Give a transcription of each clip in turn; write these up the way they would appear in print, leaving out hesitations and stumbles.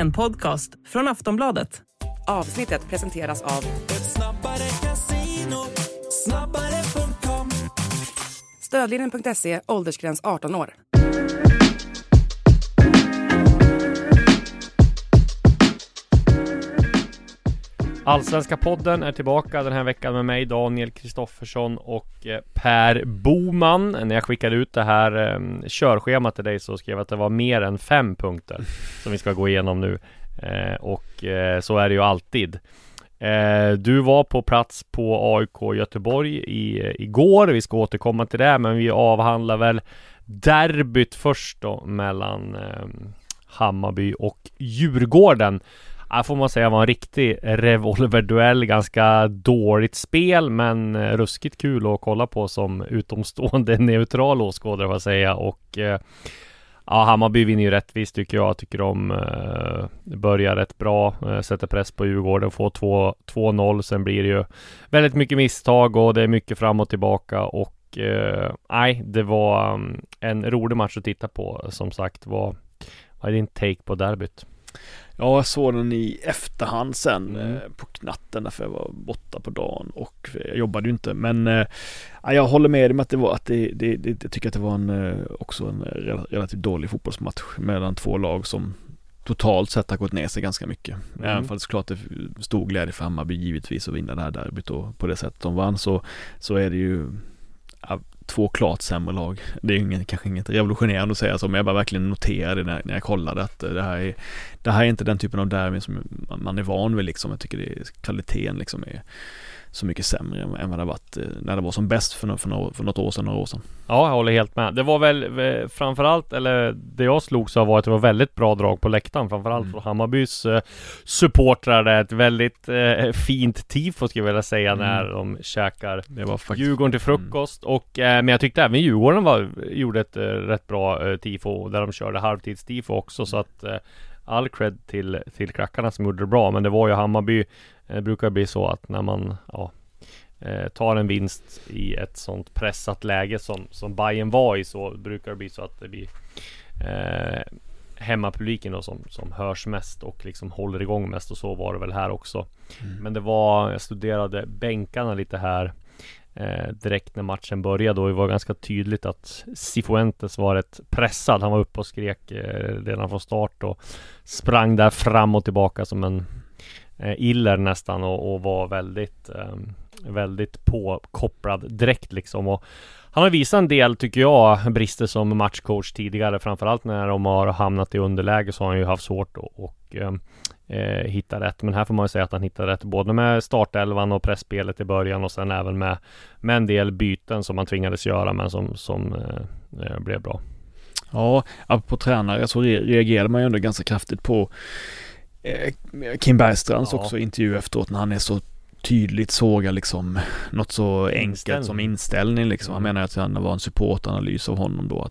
En podcast från Aftonbladet. Avsnittet presenteras av Ett snabbare casino, snabbare.com. Stödlinjen.se, åldersgräns 18 år. Allsvenska podden är tillbaka den här veckan med mig, Daniel Kristoffersson och Per Boman. När jag skickade ut det här körschemat till dig så skrev jag att det var mer än 5 punkter som vi ska gå igenom nu. Och så är det ju alltid. Du var på plats på AIK Göteborg igår. Vi ska återkomma till det, men vi avhandlar väl derbyt först då mellan Hammarby och Djurgården. Får man säga var en riktig revolverduell, ganska dåligt spel, men ruskigt kul att kolla på som utomstående neutral åskådare, vad säga. Och Hammarby vinner ju rättvist tycker jag. Tycker de börjar rätt bra, sätter press på Djurgården, får 2-0, sen blir det ju väldigt mycket misstag och det är mycket fram och tillbaka. Och det var en rolig match att titta på. Som sagt, vad är din take på derbyt? Ja, jag såg den i efterhand sen på natten därför jag var borta på dagen och jag jobbade ju inte. Men jag håller med om att det var jag tycker att det var också en relativt dålig fotbollsmatch mellan två lag som totalt sett har gått ner sig ganska mycket. Även för det såklart det stor glädje för Hammarby givetvis att vinna det här derbyt och på det sättet de vann så är det ju två klart sämre lag. Det är ju kanske inget revolutionerande att säga så, men jag bara verkligen noterade när jag kollade att det här är inte den typen av derby som man är van vid liksom. Jag tycker kvaliteten liksom är så mycket sämre än vad det varit när det var som bäst för något år sedan. Ja, jag håller helt med. Det var väl framförallt, eller det jag slogs av var att det var väldigt bra drag på läktaren, framförallt från Hammarbys supportrar. Ett väldigt fint tifo skulle jag vilja säga när de käkar Djurgården till frukost. Och, men jag tyckte även Djurgården gjorde ett rätt bra tifo där de körde halvtidstifo också, så att all cred till krackarna som gjorde det bra. Men det var ju Hammarby. Det brukar bli så att när man tar en vinst i ett sånt pressat läge som Bayern var i, så brukar det bli så att det blir hemmapubliken då som hörs mest och liksom håller igång mest, och så var det väl här också. Men jag studerade bänkarna lite här direkt när matchen började, och det var ganska tydligt att Cifuentes var rätt pressad. Han var uppe och skrek redan från start och sprang där fram och tillbaka som en iller nästan och var väldigt påkopplad direkt liksom. Och han har visat en del, tycker jag, brister som matchcoach tidigare, framförallt när de har hamnat i underläge så har han ju haft svårt och hitta rätt. Men här får man ju säga att han hittade rätt både med startelvan och pressspelet i början, och sen även med en del byten som man tvingades göra, men som blev bra. Ja, på tränare så reagerade man ju ändå ganska kraftigt på Kim Bergstrands också intervju efteråt, när han är så tydligt sågar liksom något så enkelt som inställning liksom. Han menar att det var en supportanalys av honom då,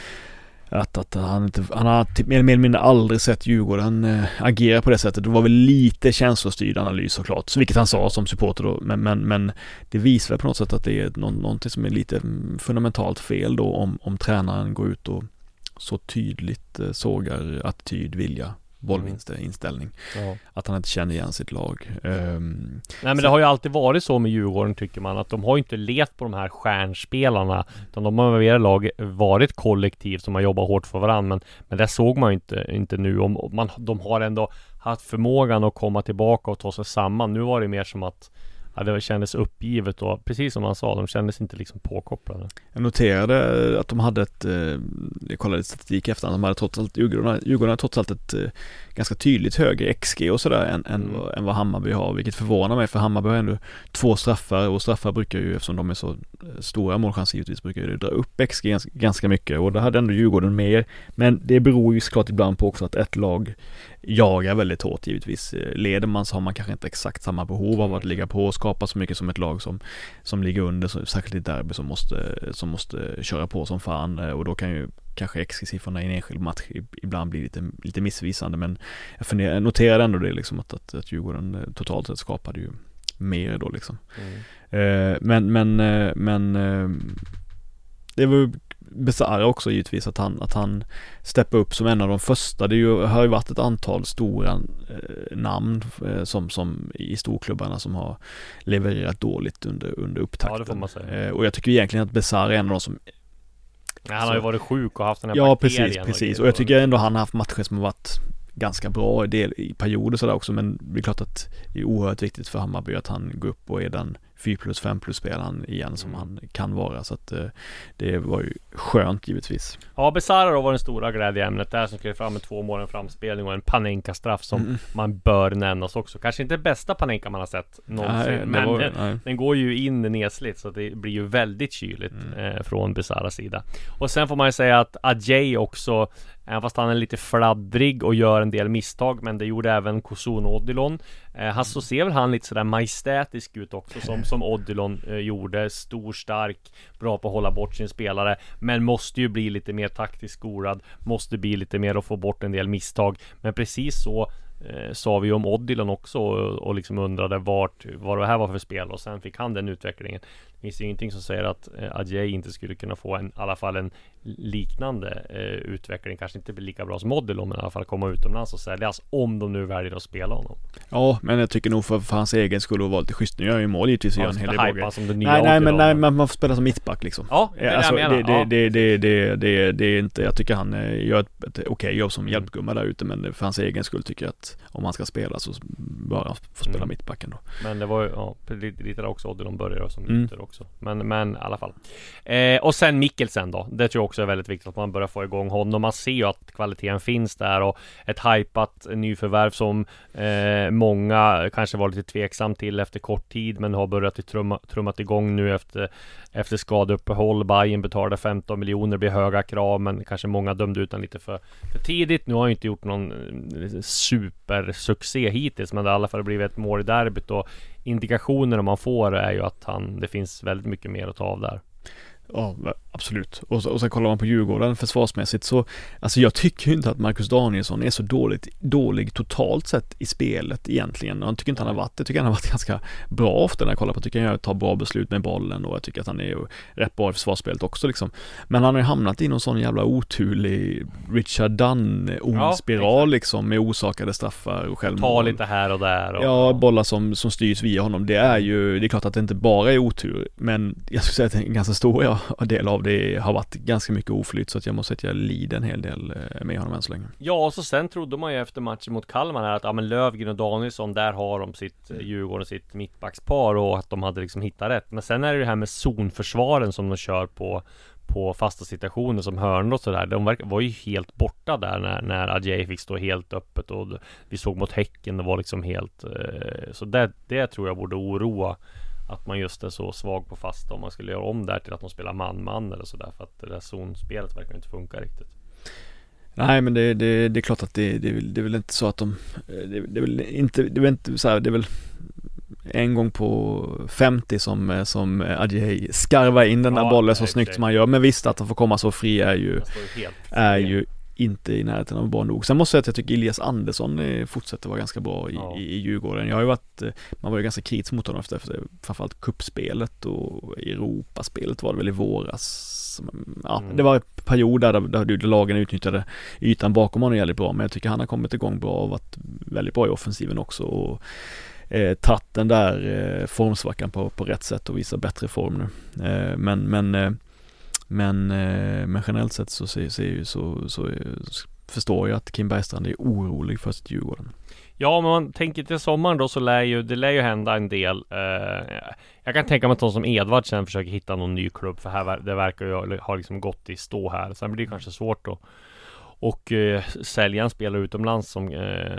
att han har mer eller mindre aldrig sett Djurgården agera på det sättet. Det var väl lite känslostyrd analys såklart, så vilket han sa som supporter då, men det visar väl på något sätt att det är någonting som är lite fundamentalt fel då om tränaren går ut och så tydligt sågar attityd, vilja, bollvinstinställning. Att han inte känner igen sitt lag. Nej, men det har ju alltid varit så med Djurgården, tycker man, att de har ju inte levt på de här stjärnspelarna, utan de har med lag varit kollektiv som har jobbat hårt för varandra, men det såg man ju inte nu. De har ändå haft förmågan att komma tillbaka och ta sig samman. Nu var det mer som att det kändes uppgivet, och precis som man sa, de kändes inte liksom påkopplade. Jag noterade att de hade jag kollade statistik efter, de hade trots allt Djurgården hade trots allt ett ganska tydligt högre XG och sådär än vad Hammarby har, vilket förvånar mig, för Hammarby har ändå 2 straffar, och straffar brukar ju, eftersom de är så stora målchanser givetvis, brukar ju dra upp XG ganska mycket, och det hade ändå Djurgården mer, men det beror ju såklart ibland på också att ett lag jagar väldigt hårt givetvis. Leder man så har man kanske inte exakt samma behov av att ligga på och skapa så mycket som ett lag som ligger under, så särskilt i derby som måste köra på som fan, och då kan ju kanske XG-siffrorna i en enskild match ibland blir lite missvisande, men jag noterade ändå det liksom att Djurgården totalt sett skapade ju mer då liksom. Men det var Besara också givetvis att han steppar upp som en av de första. Har ju varit ett antal stora namn som i storklubbarna som har levererat dåligt under upptakten. Ja, det får man säga. Och jag tycker egentligen att Besara är en av de som han har ju varit sjuk och haft den här ja, bakterien. precis. Och jag tycker ändå han har haft matcher som har varit ganska bra i perioder sådär också, men det är klart att det är oerhört viktigt för Hammarby att han går upp och är den 4+5+ spelaren igen som han kan vara, så att det var ju skönt givetvis. Ja, Besara då var den stora glädjeämnet där, som skrev fram med 2 mål, en framspelning och en Panenka-straff som man bör nämnas också. Kanske inte bästa Panenka man har sett någonsin, men den går ju in nesligt, så det blir ju väldigt kyligt från Besaras sida. Och sen får man ju säga att Adjei också, även fast han är lite fladdrig och gör en del misstag, men det gjorde även Kusun Odilon. Så ser väl han lite sådär majestätisk ut också, som Odilon gjorde. Stor, stark, bra på att hålla bort sin spelare, men måste ju bli lite mer taktiskt skolad, måste bli lite mer att få bort en del misstag. Men precis så sa vi om Odilon också och liksom undrade vad det här var för spel, och sen fick han den utvecklingen. Det finns ju ingenting som säger att Adjei inte skulle kunna få i alla fall en liknande utveckling, kanske inte blir lika bra som Odilon, men i alla fall komma utomlands och säljas om de nu väljer att spela honom. Ja, men jag tycker nog för hans egen skull att vara lite schysst. Nu gör ju mål givetvis och gör en hel del bra grejer. Nej, men man får spela som mittback liksom. Ja, det är alltså, det jag menar. Det är inte, jag tycker han gör ett okej jobb som hjälpgumma där ute, men för hans egen skull tycker jag att om han ska spela så bör han få spela mittbacken då. Men det var ju lite där också Odilon började som ytter också. Men i alla fall. Och sen Mikkelsen då. Det tror jag också är väldigt viktigt att man börjar få igång honom. Man ser ju att kvaliteten finns där, och ett hypat nyförvärv som många kanske var lite tveksam till efter kort tid, men har börjat trummat igång nu efter skadeuppehåll. Bayern betalade 15 miljoner, blir höga krav, men kanske många dömde utan lite för tidigt. Nu har han inte gjort någon supersuccé hittills, men det har i alla fall blivit ett mål i derbyt, och indikationerna man får är ju att det finns väldigt mycket mer att ta av där. Ja, absolut. Och så kollar man på Djurgården försvarsmässigt, så alltså jag tycker ju inte att Marcus Danielsson är så dålig totalt sett i spelet egentligen. Jag tycker inte han har varit det. Jag tycker han har varit ganska bra ofta när jag kollar på. Jag tycker han tar bra beslut med bollen, och jag tycker att han är rätt bra i försvarsspelet också liksom. Men han har ju hamnat i någon sån jävla oturlig Richard Dunn spiral liksom, med osakade straffar och självmål. Ta lite här och där. Ja, bollar som styrs via honom. Det är klart att det inte bara är otur, men jag skulle säga att en ganska stor del av det har varit ganska mycket oflyt, så att jag måste säga att jag lider en hel del med honom än så länge. Ja, och så sen trodde man ju efter matchen mot Kalmar här att men Löfgren och Danielsson, där har de sitt Djurgården, sitt mittbackspar, och att de hade liksom hittat rätt. Men sen är det här med zonförsvaren som de kör på fasta situationer som hörn och sådär. De var ju helt borta där när Adjei fick stå helt öppet, och vi såg mot Häcken, det var liksom helt så det tror jag borde oroa, att man just är så svag på fasta, om man skulle göra om där till att de spelar man eller sådär, för att det där zonspelet verkar inte funka riktigt. Nej, men det är klart att det är väl inte så att det är väl inte så här, det är väl en gång på 50 som Adjei skarvar in den där bollen så snyggt som man gör, men visst att de får komma så fri är ju inte i närheten av bra nog. Sen måste jag säga att jag tycker Elias Andersson fortsätter vara ganska bra i Djurgården. Man var ju ganska kritisk mot honom efter framförallt kuppspelet och Europaspelet var det väl i våras. Det var en period där lagen utnyttjade ytan bakom honom jävligt bra, men jag tycker han har kommit igång bra och varit väldigt bra i offensiven också, och tagit den där formsvackan på rätt sätt och visar bättre form nu. Men generellt sett så förstår jag att Kim Bergstrand är orolig för sitt Djurgården. Ja, om man tänker till sommaren då, så lär ju hända en del. Jag kan tänka mig att de som Edvard sen försöker hitta någon ny klubb, för det verkar ju ha liksom gått i stå här. Sen blir det kanske svårt då. Och sälja en spelare utomlands som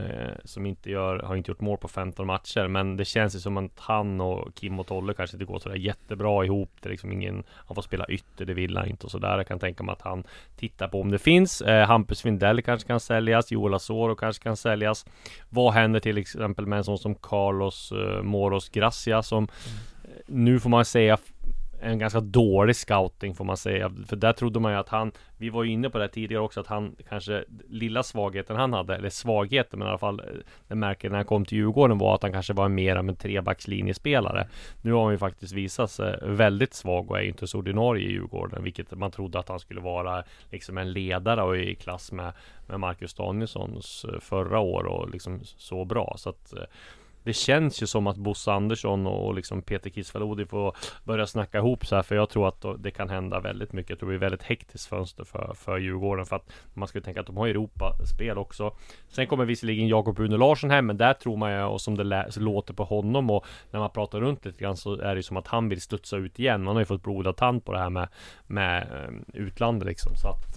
har inte gjort mål på 15 matcher. Men det känns ju som att han och Kim och Tolle kanske inte går sådär jättebra ihop. Det är liksom han får spela ytter, det vill han inte och sådär. Jag kan tänka mig att han tittar på om det finns. Hampus Findell kanske kan säljas. Joel Asoro kanske kan säljas. Vad händer till exempel med en sån som Carlos Moros Gracia, som nu får man säga en ganska dålig scouting får man säga. För där trodde man ju att vi var ju inne på det tidigare också, att han kanske, lilla svagheten han hade, eller svagheten, men i alla fall det märker när han kom till Djurgården var att han kanske var mer av en trebackslinjespelare. Nu har han ju faktiskt visat sig väldigt svag och är ju inte så ordinarie i Djurgården, vilket man trodde att han skulle vara liksom en ledare och i klass med Marcus Danielssons förra år och liksom så bra. Så att det känns ju som att Bosse Andersson och liksom Peter Kisvalodi får börja snacka ihop så här, för jag tror att det kan hända väldigt mycket. Jag tror det blir väldigt hektiskt fönster för Djurgården, för att man skulle tänka att de har Europaspel också. Sen kommer visserligen Jakob Rune Larsson hem, men där tror man ju, och som det låter på honom och när man pratar runt lite grann, så är det ju som att han vill studsa ut igen. Man har ju fått blodad tand på det här med utlandet liksom. Så att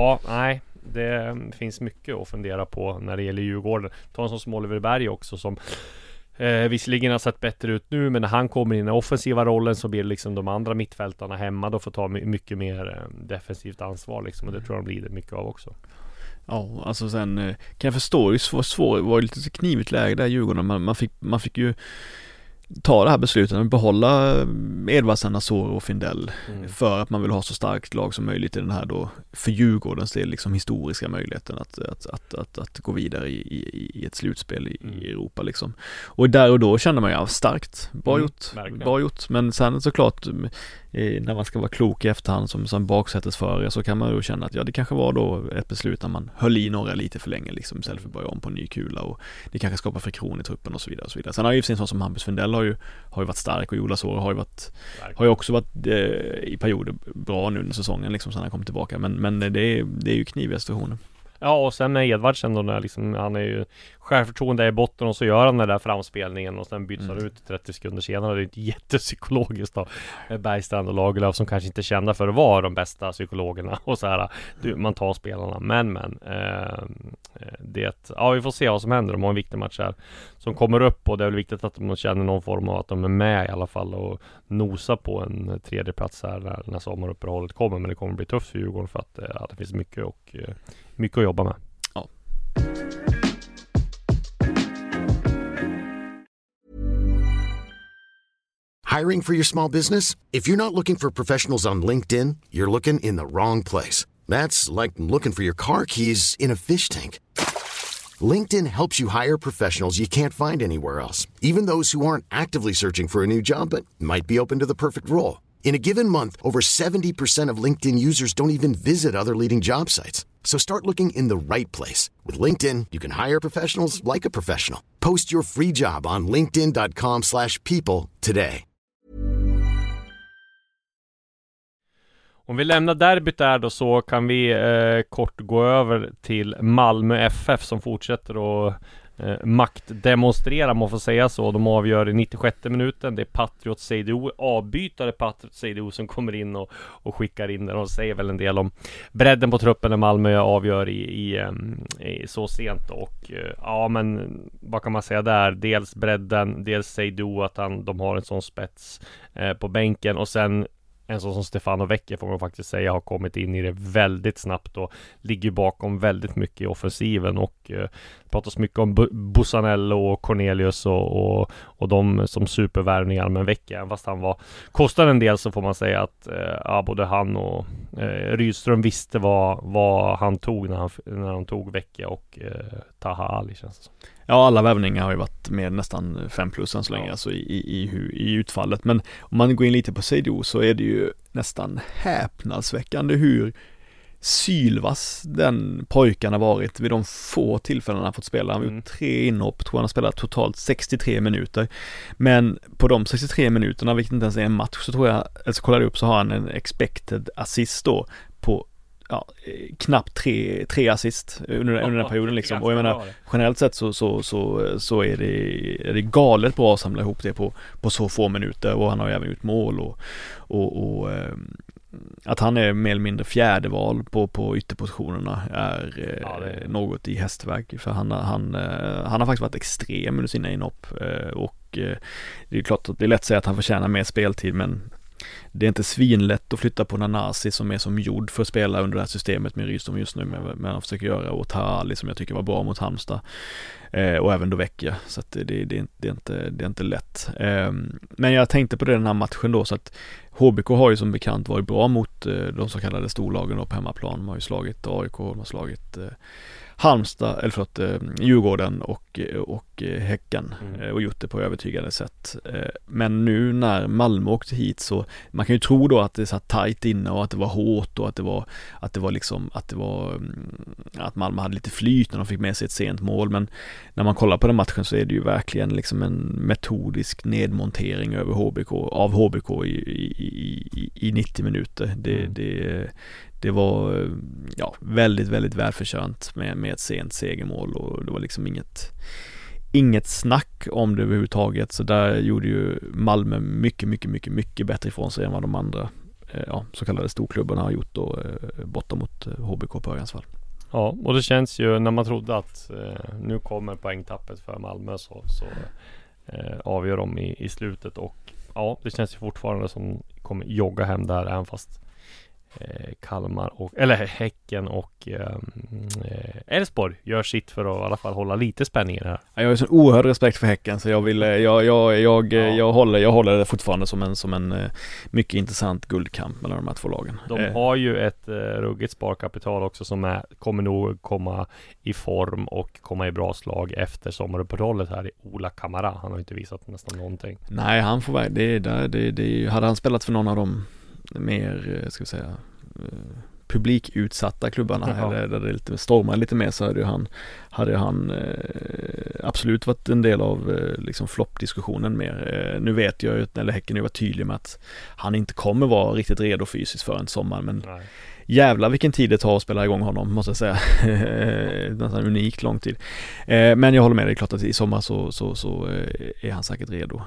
det finns mycket att fundera på när det gäller Djurgården. Ta en som Oliver Berg också, som visserligen har sett bättre ut nu, men när han kommer in i den offensiva rollen så blir det liksom de andra mittfältarna hemma då får ta mycket mer defensivt ansvar liksom, och det tror jag blir det mycket av också. Ja, alltså sen kan jag förstå det var lite knivigt läge där i Djurgården. Man fick ju ta det här beslutet att behålla Edvardsen, Asoro och Findell för att man vill ha så starkt lag som möjligt i den här då för Djurgårdens del liksom historiska möjligheten att gå vidare i ett slutspel i Europa liksom. Och där och då känner man ju starkt, bra gjort, men sen såklart när man ska vara klok i efterhand som baksätesförare, så kan man ju känna att det kanske var då ett beslut när man höll i några lite för länge liksom, istället för att börja om på en ny kula, och det kanske skapar friktion i truppen och så vidare och så vidare. Sen har ju en sån som Hampus Findell har ju varit stark, och Jola Soro har ju också varit i perioder bra nu under säsongen liksom, sen han kom tillbaka, men det är ju kniviga situationer. Ja, och sen med Edvardsen då, när liksom, han är ju självförtroende i botten, och så gör han den där framspelningen och sen byts han ut 30 sekunder senare. Det är inte jättepsykologiskt då. Bergstrand och Lagerlöf som kanske inte kända för att vara de bästa psykologerna och så här, man tar spelarna, men vi får se vad som händer. De har en viktig match här som kommer upp, och det är väl viktigt att de känner någon form av att de är med i alla fall och nosa på en tredje plats här när sommaruppehållet kommer. Men det kommer bli tufft för Djurgården, för att det finns mycket att jobba med. Ja. Hiring for your small business? If you're not looking for professionals on LinkedIn, you're looking in the wrong place. That's like looking for your car keys in a fish tank. LinkedIn helps you hire professionals you can't find anywhere else, even those who aren't actively searching for a new job but might be open to the perfect role. In a given month, over 70% of LinkedIn users don't even visit other leading job sites. So start looking in the right place. With LinkedIn, you can hire professionals like a professional. Post your free job on linkedin.com/people today. Om vi lämnar derbyt där då, så kan vi kort gå över till Malmö FF som fortsätter att maktdemonstrera, man får säga så. De avgör i 96 minuten. Det är Patriot Seydou, avbytare Patriot Seydou, som kommer in och skickar in den, och säger väl en del om bredden på truppen när Malmö avgör i så sent. Och men vad kan man säga där? Dels bredden, dels Seydou, att de har en sån spets på bänken, och sen en sån som Stefano Vecchia får man faktiskt säga har kommit in i det väldigt snabbt och ligger bakom väldigt mycket i offensiven, och det pratas mycket om Bussanello och Cornelius och de som supervärvningar, men Vecchia, fast han kostade en del, så får man säga att både han och Rydström visste vad han tog när han tog Vecchia och Taha Ali, känns det som. Ja, alla värvningar har ju varit med nästan 5+ än så länge, alltså i utfallet. Men om man går in lite på Seydou, så är det ju nästan häpnadsväckande hur sylvass den pojken har varit vid de få tillfällen han har fått spela. Han har gjort 3 inhopp, tror han har spelat totalt 63 minuter. Men på de 63 minuterna, vilket inte ens är en match, så tror jag, alltså kollade upp, så har han en expected assist då på knappt 3 assist under den perioden liksom. Och jag menar, generellt sett så är det galet bra att samla ihop det på så få minuter, och han har ju även gjort mål och att han är mer eller mindre fjärde val på ytterpositionerna är något i hästverk, för han har faktiskt varit extrem under sina inhopp, och det är klart att det är lätt att säga att han förtjänar mer speltid, men det är inte svinlätt att flytta på Nanasi som är som gjord för att spela under det här systemet med Rydström just nu, men han försöker göra, och Tali som jag tycker var bra mot Halmstad. och även då Vecchia, så att det är inte lätt. Men jag tänkte på den här matchen då, så att HBK har ju som bekant varit bra mot de så kallade storlagen på hemmaplan. De har ju slagit AIK, de har slagit Djurgården och Häcken och gjort det på övertygande sätt. Men nu när Malmö åkte hit, så man kan ju tro då att det satt tajt inne och att det var hårt och att Malmö hade lite flyt när de fick med sig ett sent mål, men när man kollar på den matchen så är det ju verkligen liksom en metodisk nedmontering av HBK i 90 minuter. Det var väldigt, väldigt välförtjänt med ett sent segermål, och det var liksom inget snack om det överhuvudtaget. Så där gjorde ju Malmö mycket, mycket, mycket, mycket bättre ifrån sig än vad de andra så kallade storklubbarna har gjort då, borta mot HBK på Örjansvall. Ja, och det känns ju när man trodde att nu kommer poängtappet för Malmö, så avgör de i slutet, och ja, det känns ju fortfarande som kommer jogga hem där, även fast Kalmar eller Häcken och Elfsborg gör sitt för att i alla fall hålla lite spänning i det här. Jag har ju så oerhörd respekt för Häcken, så jag håller det fortfarande som en mycket intressant guldkamp mellan de här två lagen. De har ju ett ruggigt sparkapital också som kommer nog komma i form och komma i bra slag efter sommaruppehållet här i Ola Kamara. Han har inte visat nästan någonting. Nej, han får hade han spelat för någon av dem mer, ska vi säga, publikutsatta klubbarna där det lite stormar lite mer, så hade han absolut varit en del av liksom floppdiskussionen mer. Nu vet jag ju att Häcken nu var tydlig med att han inte kommer vara riktigt redo fysiskt för en sommar, men jävlar vilken tid det tar att spela igång honom, måste jag säga. Nästan unikt lång tid. Men jag håller med dig, klart att i sommar så är han säkert redo.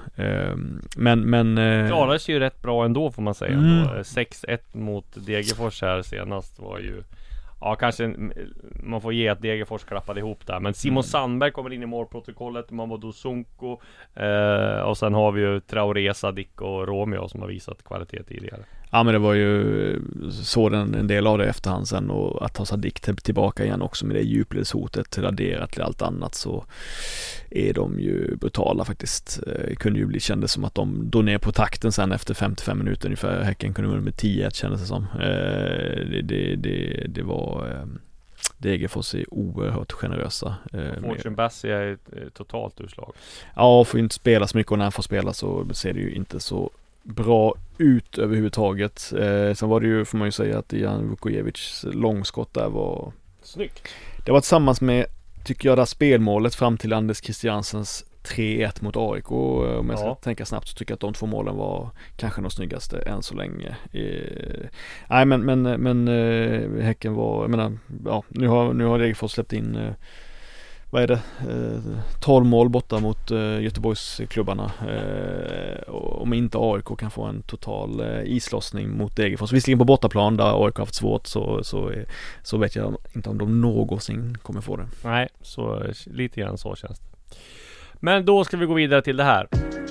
Men klarades ju rätt bra ändå, får man säga. 6-1 mot Degerfors här senast var ju, ja, kanske man får ge att Degerfors klappade ihop där. Men Simon Sandberg kommer in i målprotokollet, Mamadou Sonko, och sen har vi ju Traoré, Sadik och Romeo som har visat kvalitet tidigare. Ja, men det var ju en del av det efterhand sen, och att ta Sadik tillbaka igen också med det djupledshotet adderat till allt annat, så är de ju brutala faktiskt. Det kunde ju kändes som att de då ner på takten sen efter 55 minuter ungefär. Häcken kunde med 10-1 kändes det som. Det var Degerfors är oerhört generösa. Fortune Bassi är ett totalt urslag. Ja, får ju inte spela så mycket, och när han får spela så ser det ju inte så bra ut överhuvudtaget. Sen var det ju, får man ju säga, att Jan Vukojevics långskott där var snyggt. Det var tillsammans med, tycker jag, det spelmålet fram till Anders Christiansens 3-1 mot AIK. Om jag ska tänka snabbt så tycker jag att de två målen var kanske de snyggaste än så länge. Nej, men Häcken var, jag menar, nu har Degerfors släppt in vad är det? 12 mål borta mot Göteborgsklubbarna. Om inte AIK kan få en total islossning mot Degerfors, visserligen på bortaplan där AIK har haft svårt, så vet jag inte om de någonsin kommer få det. Nej, så lite grann så känns det. Men då ska vi gå vidare till det här.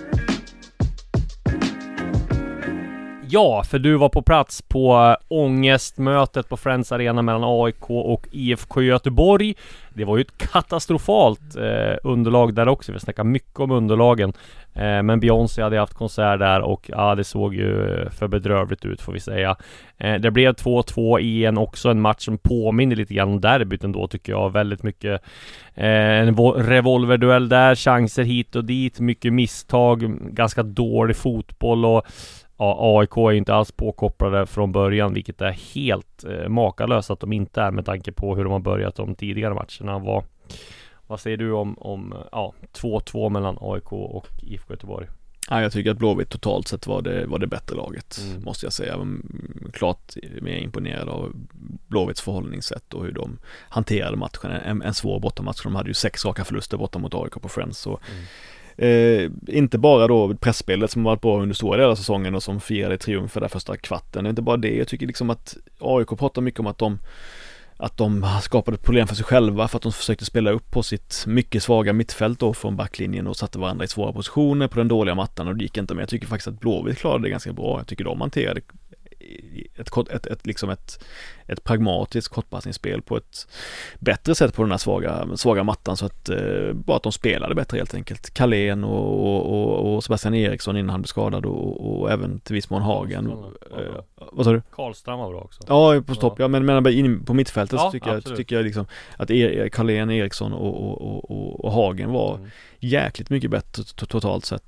Ja, för du var på plats på ångestmötet på Friends Arena mellan AIK och IFK Göteborg. Det var ju ett katastrofalt underlag där också. Vi snackar mycket om underlagen. Men Beyoncé hade haft konsert där, och det såg ju för bedrövligt ut, får vi säga. Det blev 2-2 i en match som påminner lite grann om derbyt ändå, tycker jag. Väldigt mycket en revolverduell där, chanser hit och dit, mycket misstag, ganska dålig fotboll, och AIK är inte alls påkopplade från början, vilket är helt makalöst att de inte är, med tanke på hur de har börjat de tidigare matcherna. Vad säger du om 2-2 mellan AIK och IFK Göteborg? Ja, jag tycker att Blåvitt totalt sett var det bättre laget, måste jag säga. Jag var klart mer imponerad av Blåvitts förhållningssätt och hur de hanterade matchen. En svår bortamatch. De hade ju 6 raka förluster borta mot AIK på Friends, så inte bara då pressspelet som varit bra under stora delar av säsongen och som firade triumfer där första kvarten. Inte bara det, jag tycker liksom att AIK pratar mycket om att de skapade problem för sig själva för att de försökte spela upp på sitt mycket svaga mittfält då från backlinjen och satte varandra i svåra positioner på den dåliga mattan, och det gick inte. Men jag tycker faktiskt att Blåvitt klarade det ganska bra. Jag tycker de hanterade ett pragmatiskt kortpassningsspel på ett bättre sätt på den här svaga mattan, så att bara att de spelade bättre helt enkelt. Carlén och Sebastian Eriksson innan han blev skadad och även till viss mån Hagen. Vad sa du? Karlström var bra också. Ja, på stopp. Ja, men in på mittfältet så tycker jag liksom att Carlén, Eriksson och Hagen var jäkligt mycket bättre totalt sett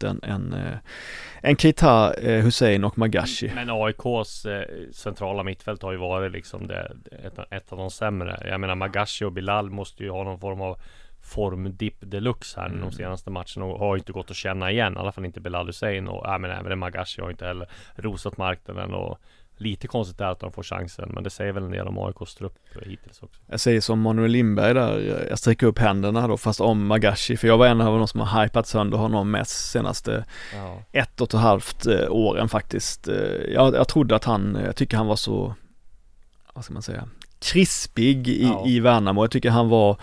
än Keita, Hussein och Magashi. Men AIKs centrala mittfält har ju varit liksom ett av de sämre. Jag menar, Magashi och Bilal måste ju ha någon form av formdipp deluxe här de senaste matcherna och har inte gått att känna igen, i alla fall inte Bilal Hussein, och även Magashi har inte heller rosat marknaden, och lite konstigt är att de får chansen, men det säger väl en del om AIKs trupp hittills också. Jag säger som Manuel Lindberg där, jag sträcker upp händerna då, fast om Magashi, för jag var en av de som har hypat sönder honom mest senaste 1,5 åren faktiskt. Jag trodde att jag tycker han var så, vad ska man säga, krispig i Värnamo. Jag tycker han var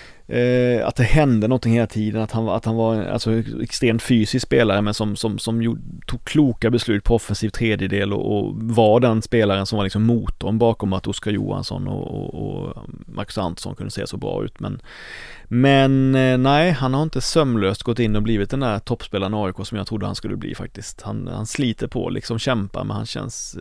att det hände någonting hela tiden, att han var alltså extremt fysisk spelare, men som tog kloka beslut på offensiv tredjedel och var den spelaren som var liksom motorn bakom att Oskar Johansson och Marcus Antonsson kunde se så bra ut, men nej, han har inte sömlöst gått in och blivit den där toppspelaren AIK som jag trodde han skulle bli faktiskt. Han sliter på, liksom kämpar, men han känns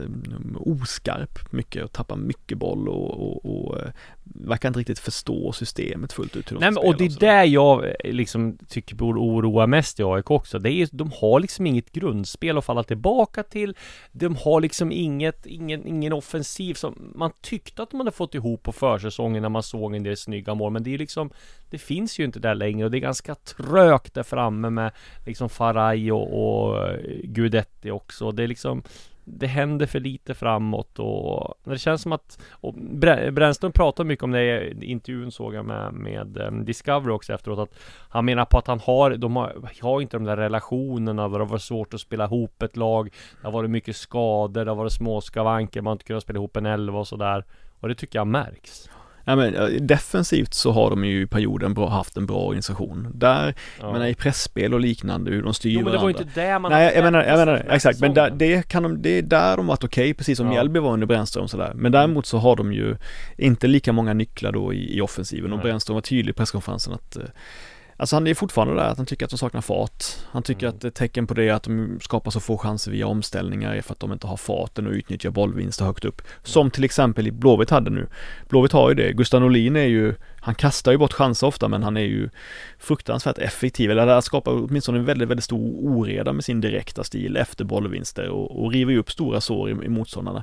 oskarp mycket och tappar mycket boll och verkar inte riktigt förstå systemet fullt ut. Nej, men, och det är där jag liksom tycker borde oroa mest i AIK också. De har liksom inget grundspel att falla tillbaka till. De har liksom ingen offensiv som man tyckte att de hade fått ihop på försäsongen när man såg en del snygga mål, men det är liksom, det finns ju inte där längre, och det är ganska trögt där framme med liksom Faraj och Gudetti också. Det är liksom, det händer för lite framåt, och det känns som att Brännström pratar mycket om det i intervjun, såg jag med Discovery också efteråt, att han menar på att de har inte de där relationerna där det var svårt att spela ihop ett lag, det har varit mycket skador, det har varit små skavanker, man har inte kunnat spela ihop en 11 och sådär, och det tycker jag märks. Ja, men defensivt så har de ju i perioden haft en bra organisation. Där, jag menar, i pressspel och liknande, hur de styr varandra. Men det var ju inte där man... Nej, jag menar exakt, men det är där de varit okej, precis som Mjällby var under Brännström och sådär. Men däremot så har de ju inte lika många nycklar då i offensiven, och Brännström var tydlig i presskonferensen att alltså han är fortfarande där att han tycker att de saknar fart. Han tycker att det är tecken på det att de skapar så få chanser via omställningar är för att de inte har farten och utnyttjar bollvinster högt upp. Som till exempel i Blåvitt hade nu. Blåvitt har ju det. Gustav Norlin han kastar ju bort chanser ofta, men han är ju fruktansvärt effektiv. Eller det skapar åtminstone en väldigt, väldigt stor oreda med sin direkta stil efter bollvinster och river ju upp stora sår i motståndarna.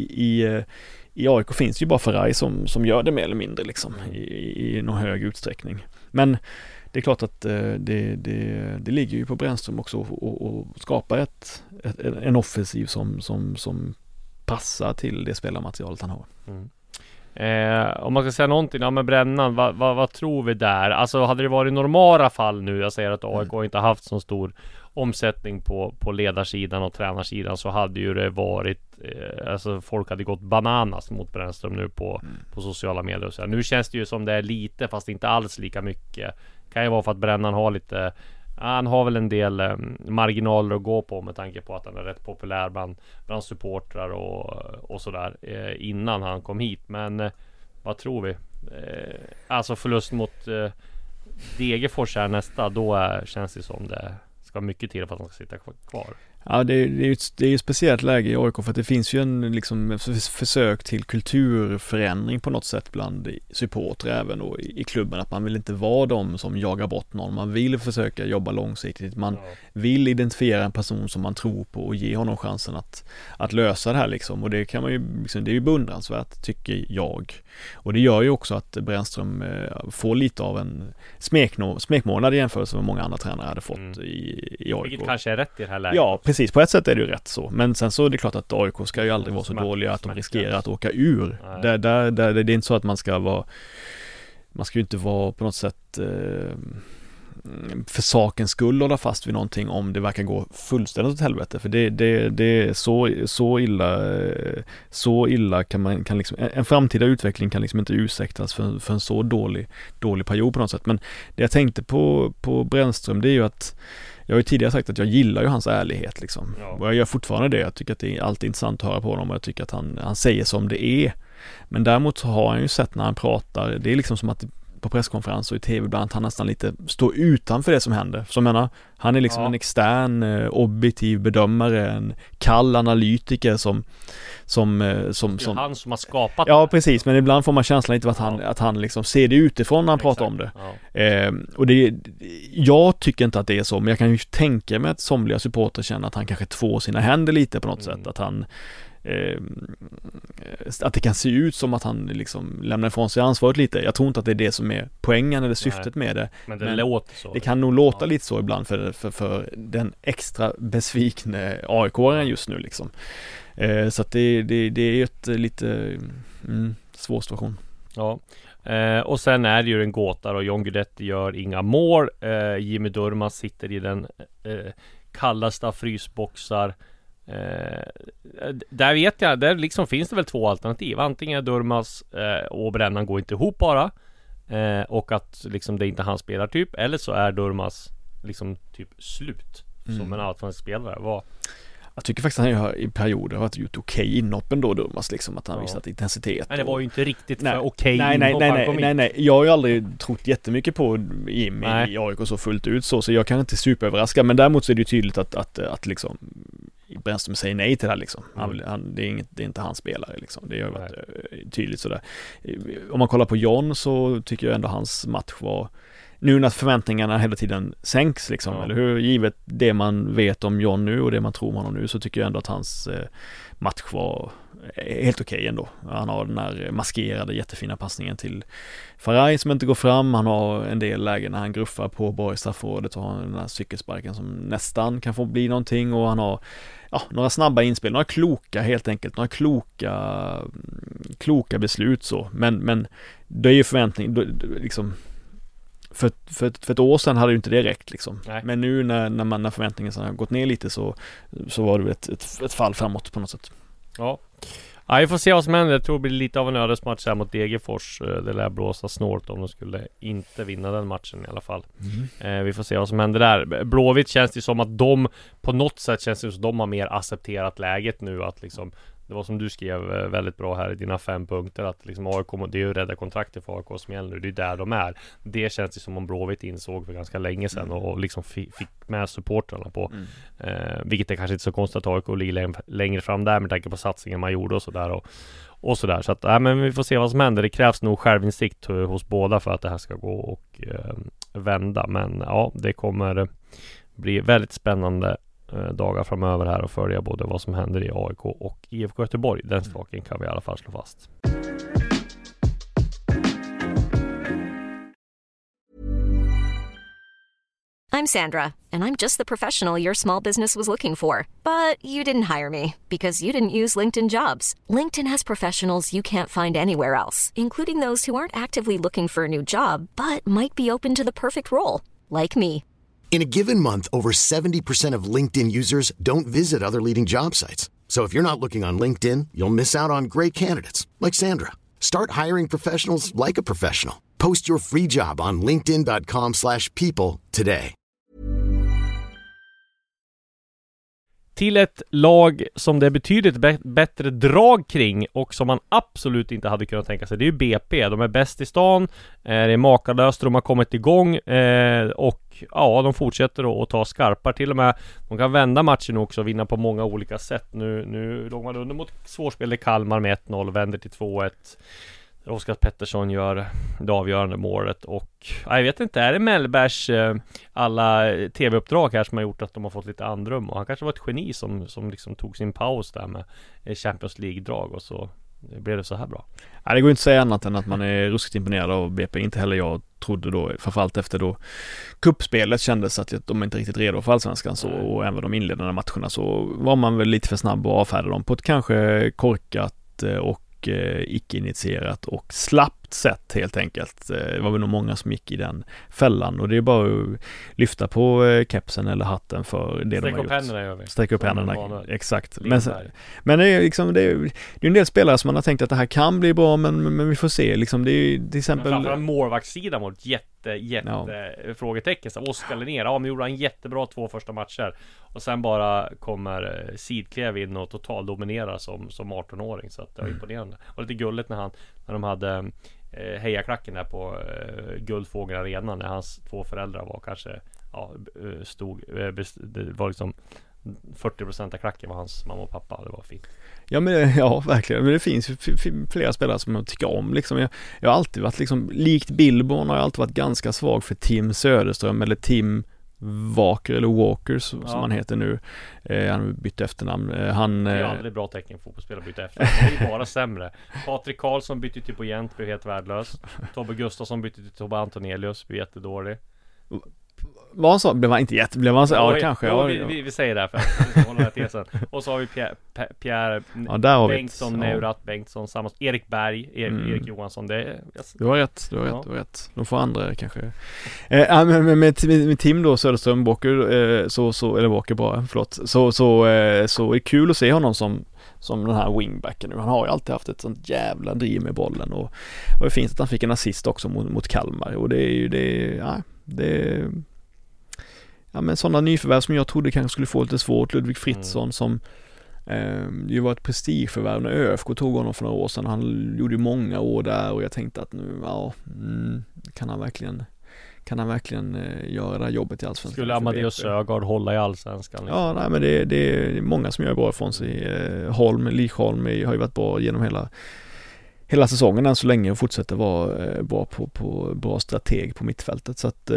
I AIK finns ju bara Faraj som gör det mer eller mindre liksom, i någon hög utsträckning. Men det är klart att det ligger ju på Brännström också och skapa en offensiv som passar till det spelarmaterialet han har. Om man ska säga någonting med Brännan, vad tror vi där? Alltså hade det varit normala fall nu, jag säger att AIK inte haft så stor omsättning på ledarsidan och tränarsidan, så hade ju det varit alltså folk hade gått bananas mot Brännström nu på sociala medier och så. Nu känns det ju som det är lite, fast inte alls lika mycket. Kan ju vara för att Brännan har lite, han har väl en del marginaler att gå på med tanke på att han är rätt populär bland supportrar och sådär innan han kom hit. Men vad tror vi? Alltså förlust mot Degerfors här nästa, då känns det som det ska mycket till för att de ska sitta kvar. Ja, det är ju ett speciellt läge i AIK, för att det finns ju en liksom försök till kulturförändring på något sätt bland supportrar även och i klubben, att man vill inte vara de som jagar bort någon, man vill försöka jobba långsiktigt, man vill identifiera en person som man tror på och ge honom chansen att lösa det här liksom, och det kan man ju liksom, det är ju beundransvärt tycker jag, och det gör ju också att Brännström får lite av en smekmånad i jämförelse med många andra tränare hade fått i AIK. Vilket kanske är rätt i det här läget. Ja, precis. På ett sätt är det ju rätt så. Men sen så är det klart att AIK ska ju aldrig vara så dåliga att de riskerar att åka ur. Det är inte så att man ska ju inte vara på något sätt för sakens skull hålla fast vid någonting om det verkar gå fullständigt åt helvete. För det är så illa kan liksom, en framtida utveckling kan liksom inte ursäktas för en så dålig period på något sätt. Men det jag tänkte på Brännström, det är ju att Jag har ju tidigare sagt att jag gillar ju hans ärlighet liksom. Ja. Och jag gör fortfarande det. Jag tycker att det är alltid intressant att höra på honom och jag tycker att han säger som det är. Men däremot så har han ju sett när han pratar, det är liksom som att på presskonferenser och i tv ibland han nästan lite står utanför det som händer. Så jag menar, han är liksom en extern, objektiv bedömare, en kall analytiker som han som har skapat ja, precis, men ibland får man känslan lite att han liksom ser det utifrån när han pratar om det. Ja. Och jag tycker inte att det är så, men jag kan ju tänka mig att somliga supporter känner att han kanske tvår sina händer lite på något sätt, att han att det kan se ut som att han liksom lämnar ifrån sig ansvaret lite. Jag tror inte att det är det som är poängen eller syftet med det. Men det låter så. Det kan nog låta lite så ibland för den extra besvikna AIK-aren just nu liksom. Så att det är ju ett lite svår situation. Ja. Och sen är det ju en gåta och John Guidetti gör inga mål. Jimmy Durmaz sitter i den kallaste av frysboxar. Där vet jag, där liksom finns det väl två alternativ. Antingen är Durmaz och Brännan går inte ihop bara, och att liksom det är inte hans spelartyp, eller så är Durmaz liksom typ slut som en allsvensk spelare. Jag tycker faktiskt att han i perioder har gjort okej inhopp ändå, Durmaz liksom, att han visat intensitet. Men det var ju inte riktigt för okej inhopp. Nej. Jag har ju aldrig trott jättemycket på Jimmy i AIK så fullt ut så jag kan inte superöverraska, men däremot så är det ju tydligt att liksom Brännström säger nej till det här liksom. Det är inte hans spelare liksom. Det har varit tydligt sådär. Om man kollar på John så tycker jag ändå hans match var, nu när förväntningarna hela tiden sänks liksom, eller hur, givet det man vet om John nu och det man tror om honom nu, så tycker jag ändå att hans match var helt okej ändå. Han har den här maskerade jättefina passningen till Faraj som inte går fram. Han har en del lägen när han gruffar på Borgstraffrådet och har den här cykelsparken som nästan kan få bli någonting, och han har några snabba inspel, några kloka helt enkelt, några kloka beslut så. Men det är ju förväntning liksom. För ett år sedan hade ju inte det räckt liksom. Nej. Men nu när förväntningen har gått ner lite så var det ett fall framåt på något sätt. Ja, vi får se vad som händer. Jag tror det blir lite av en ödesmatch här mot Degerfors. Det lär blåsa snålt om de skulle inte vinna den matchen i alla fall. Vi får se vad som händer där. Blåvitt känns det som att de på något sätt känns det som att de har mer accepterat läget nu, att liksom, det var som du skrev väldigt bra här i dina 5 punkter, att liksom AIK, det är ju rädda kontraktet för AIK som gäller nu, det är där de är. Det känns det som om Blåvitt insåg för ganska länge sedan och liksom fick med supportrarna på. Vilket är kanske inte så konstigt att AIK ligger längre fram där med tanke på satsningen man gjorde och sådär. Och sådär. Så att, men vi får se vad som händer. Det krävs nog självinsikt hos båda för att det här ska gå och vända. Men ja, det kommer bli väldigt spännande dagar framöver här och följa både vad som händer i AIK och IFK Göteborg. Den saken kan vi i alla fall slå fast. I'm Sandra, and I'm just the professional your small business was looking for. But you didn't hire me because you didn't use LinkedIn Jobs. LinkedIn has professionals you can't find anywhere else, including those who aren't actively looking for a new job but might be open to the perfect role, like me. In a given month, over 70% of LinkedIn users don't visit other leading job sites. So if you're not looking on LinkedIn, you'll miss out on great candidates like Sandra. Start hiring professionals like a professional. Post your free job on linkedin.com/people today. Till ett lag som det är betydligt bättre drag kring och som man absolut inte hade kunnat tänka sig. Det är ju BP. De är bäst i stan. Det är makalöst. De har kommit igång och ja, de fortsätter att ta skarpar. Till och med de kan vända matchen också och vinna på många olika sätt. Nu låg man under mot svårspelade Kalmar med 1-0, vänder till 2-1. Oskar Pettersson gör det avgörande målet och jag vet inte, är det Mellbergs alla tv-uppdrag här som har gjort att de har fått lite andrum, och han kanske var ett geni som liksom tog sin paus där med Champions League-drag och så blev det så här bra. Ja, det går inte att säga annat än att man är ruskigt imponerad av BP. Inte heller jag trodde då, framförallt efter då kuppspelet kändes att de inte riktigt redo för allsvenskan så, och även de inledande matcherna så var man väl lite för snabb att avfärda dem på ett kanske korkat och icke-initierat och slappt sätt helt enkelt. Det var väl nog många som gick i den fällan, och det är bara att lyfta på kepsen eller hatten för det de har gjort. Sträck upp händerna, exakt. Men det är liksom, det är en del spelare som man har tänkt att det här kan bli bra, men vi får se liksom, det är till exempel framförallt målvaktssidan var frågetecken. Så Oskar Linnér, men gjorde han jättebra 2 första matcher. Och sen bara kommer Sidklev in och totaldominerar som 18-åring. Så att det var imponerande. Och lite gulligt när de hade hejaklacken där på Guldfågel Arena, när hans 2 föräldrar var kanske det var liksom 40% av klacken var hans mamma och pappa. Det var fint. Ja, men verkligen. Men det finns ju flera spelare som jag tycker om. Liksom, jag har alltid varit liksom, likt Billborn har jag alltid varit ganska svag för Tim Söderström eller Tim Walker eller Walker som han heter nu. Han har bytt efternamn. Det är aldrig bra tecken fotbollsspelare byta efternamn. Det är ju bara sämre. Patrik Karlsson bytte till Gent, blev helt värdelös. Tobbe Gustafsson bytte till Tobbe Antonelius, blev jättedålig. Var han så? Blev han inte blev han så? Ja, kanske. Ja, vi säger det här för att hålla det tesen. Och så har vi Pierre Bengtsson, Neurat Bengtsson, Erik Berg, Erik Johansson. Du har rätt. De får andra kanske. Men med Tim då, Söderström, Walker, eller Walker bara, förlåt. Så är det kul att se honom som den här wingbacken nu. Han har ju alltid haft ett sånt jävla driv med bollen och det finns att han fick en assist också mot Kalmar och det är ju men sådana nyförvärv som jag trodde kanske skulle få lite svårt. Ludvig Fritzson som ju var ett prestigeförvärv när ÖFK tog honom för några år sedan. Han gjorde ju många år där och jag tänkte att nu kan han verkligen göra det här jobbet i Allsvenskan. Skulle Amadeus Sögaard hålla i Allsvenskan? Liksom? Ja, nej, men det är många som gör bra ifrån sig. Lichholm har ju varit bra genom hela säsongen än så länge och fortsätter vara bra på bra strateg på mittfältet. Så att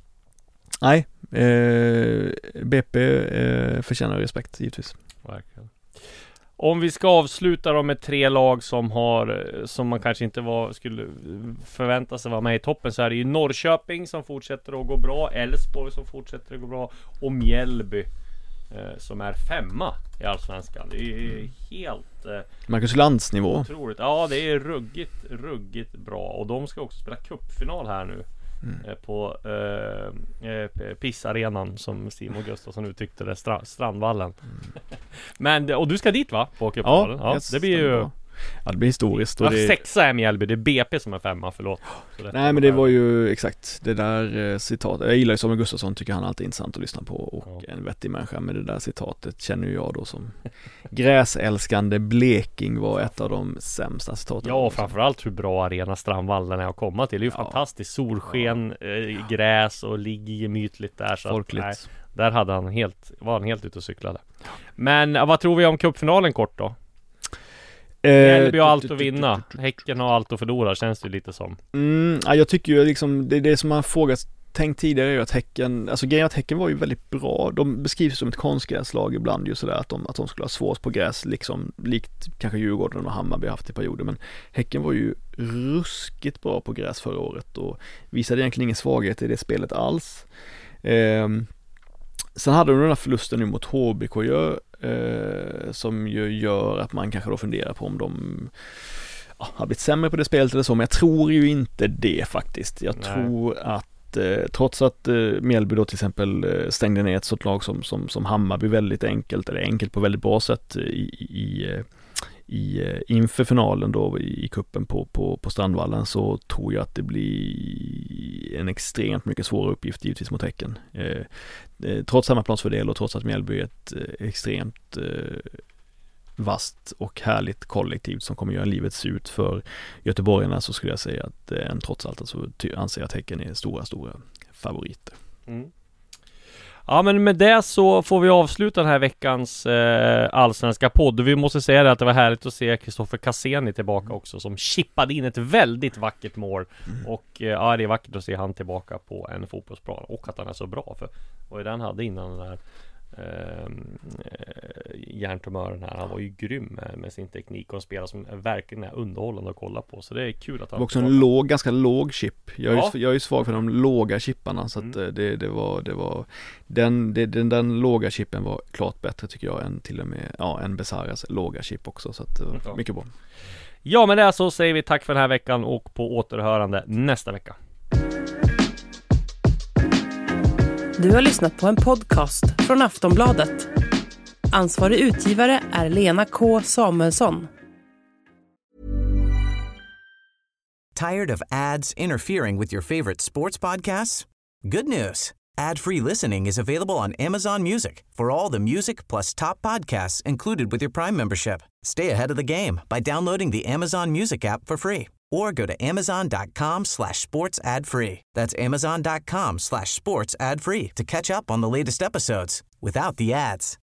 BP förtjänar respekt givetvis. Verkligen. Om vi ska avsluta då med 3 lag som man kanske inte skulle förvänta sig vara med i toppen, så är det ju Norrköping som fortsätter att gå bra, Elfsborg som fortsätter att gå bra och Mjällby som är 5 i Allsvenskan. Det är helt Marcus Lantz nivå. Otroligt. Ja, det är ruggigt bra och de ska också spela cupfinal här nu. På pissarenan som Simon Gustafsson uttryckte det, Strandvallen. Men, och du ska dit va? På cupfinalen? Ja, det blir ju... Ja, det blir historiskt. Och 6 är Mjällby, det är BP som är 5, förlåt. Nej, men det var ju exakt det där citatet. Jag gillar ju Simon Gustafsson, tycker han alltid är intressant att lyssna på och en vettig människa, med det där citatet känner jag då som gräsälskande Bleking var ett av de sämsta citaten. Ja, och framförallt hur bra arena Strandvallen är att komma till. Det är ju fantastiskt, solsken, gräs och ligger gemytligt där. Så folkligt. Att, där var han helt ute och cyklade. Men vad tror vi om cupfinalen kort då? Mjällby har allt att vinna. Häcken har allt att förlora, känns det lite som. Jag tycker ju liksom, det som man tänkt tidigare är ju att Häcken, alltså grejen att Häcken var ju väldigt bra. De beskrivs som ett konstgräslag ibland ju sådär att de skulle ha svårt på gräs, liksom likt kanske Djurgården och Hammarby haft i perioder, men Häcken var ju ruskigt bra på gräs förra året och visade egentligen ingen svaghet i det spelet alls. Sen hade de den här förlusten nu mot HBK som ju gör att man kanske då funderar på om de har blivit sämre på det spelet eller så, men jag tror ju inte det faktiskt. Jag tror att trots att Mjällby då till exempel stängde ner ett sådant lag som Hammarby väldigt enkelt på väldigt bra sätt inför finalen då i kuppen på Strandvallen, så tror jag att det blir en extremt mycket svårare uppgift givetvis mot Häcken. Trots hemmaplansfördel och trots att Mjällby är ett extremt vast och härligt kollektiv som kommer göra livet se ut för göteborgarna, så skulle jag säga att trots allt alltså, anser jag att Häcken är stora favoriter. Ja, men med det så får vi avsluta den här veckans allsvenska podd. Vi måste säga det att det var härligt att se Kristoffer Cassini tillbaka också, som chippade in ett väldigt vackert mål. Och det är vackert att se han tillbaka på en fotbollsplan och att han är så bra, för vad den hade innan den där hjärntumören här. Han var ju grym med sin teknik och en spelare som verkligen är underhållande att kolla på, så det är kul att han... Det var också en ganska låg chip. Jag är ju svag för de låga chipparna, så att det var den låga chippen var klart bättre tycker jag än till och med en Besaras låga chip också, så att det var mycket bra. Ja, men det så säger vi tack för den här veckan och på återhörande nästa vecka. Du har lyssnat på en podcast från Aftonbladet. Ansvarig utgivare är Lena K. Samuelsson. Tired of ads interfering with your favorite sports podcasts? Good news. Ad-free listening is available on Amazon Music for all the music plus top podcasts included with your Prime membership. Stay ahead of the game by downloading the Amazon Music app for free or go to amazon.com/sports ad free. That's amazon.com/sports ad free to catch up on the latest episodes without the ads.